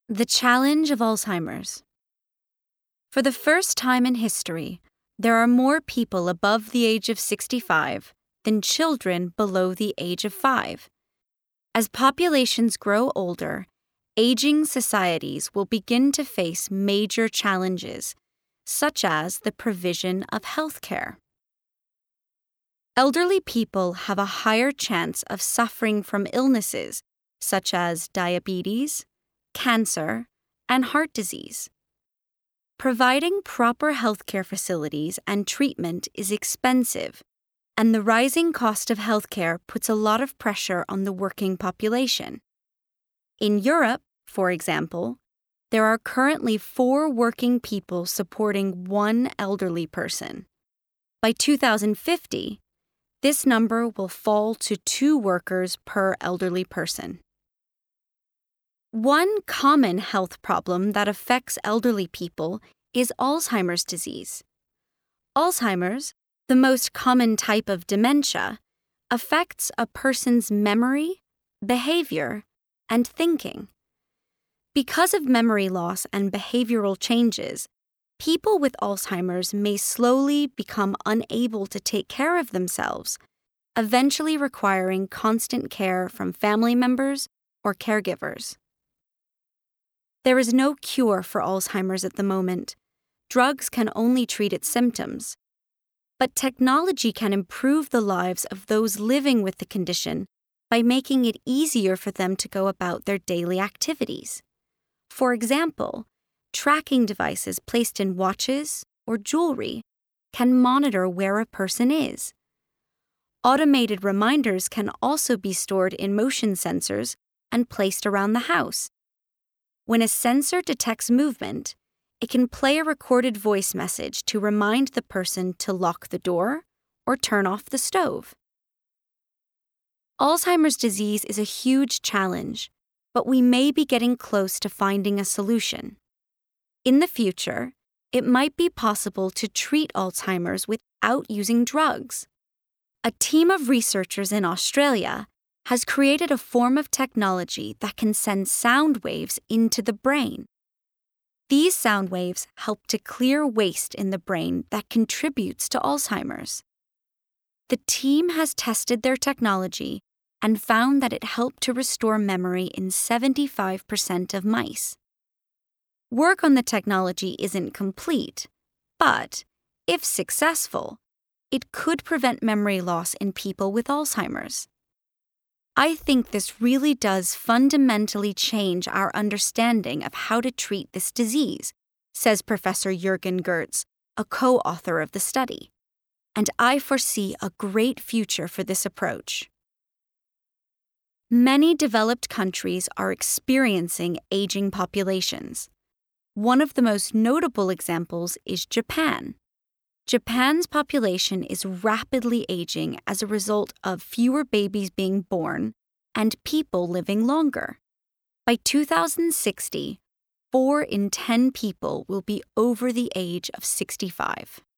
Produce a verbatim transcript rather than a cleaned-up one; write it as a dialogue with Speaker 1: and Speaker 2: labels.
Speaker 1: The challenge of Alzheimer's. For the first time in history, there are more people above the age of sixty-five than children below the age of five. As populations grow older, aging societies will begin to face major challenges, such as the provision of health care. Elderly people have a higher chance of suffering from illnesses such as diabetes, cancer, and heart disease. Providing proper healthcare facilities and treatment is expensive, and the rising cost of healthcare puts a lot of pressure on the working population. In Europe, for example, there are currently four working people supporting one elderly person. By two thousand fifty, this number will fall to two workers per elderly person. One common health problem that affects elderly people is Alzheimer's disease. Alzheimer's, the most common type of dementia, affects a person's memory, behavior, and thinking. Because of memory loss and behavioral changes, people with Alzheimer's may slowly become unable to take care of themselves, eventually requiring constant care from family members or caregivers. There is no cure for Alzheimer's at the moment. Drugs can only treat its symptoms. But technology can improve the lives of those living with the condition by making it easier for them to go about their daily activities. For example, tracking devices placed in watches or jewelry can monitor where a person is. Automated reminders can also be stored in motion sensors and placed around the house. When a sensor detects movement, it can play a recorded voice message to remind the person to lock the door or turn off the stove. Alzheimer's disease is a huge challenge, but we may be getting close to finding a solution. In the future, it might be possible to treat Alzheimer's without using drugs. A team of researchers in Australia has created a form of technology that can send sound waves into the brain. These sound waves help to clear waste in the brain that contributes to Alzheimer's. The team has tested their technology and found that it helped to restore memory in seventy-five percent of mice. Work on the technology isn't complete, but, if successful, it could prevent memory loss in people with Alzheimer's. I think this really does fundamentally change our understanding of how to treat this disease, says Professor Jürgen Gertz, a co-author of the study. And I foresee a great future for this approach. Many developed countries are experiencing aging populations. One of the most notable examples is Japan. Japan's population is rapidly aging as a result of fewer babies being born and people living longer. By two thousand sixty, four in ten people will be over the age of sixty-five.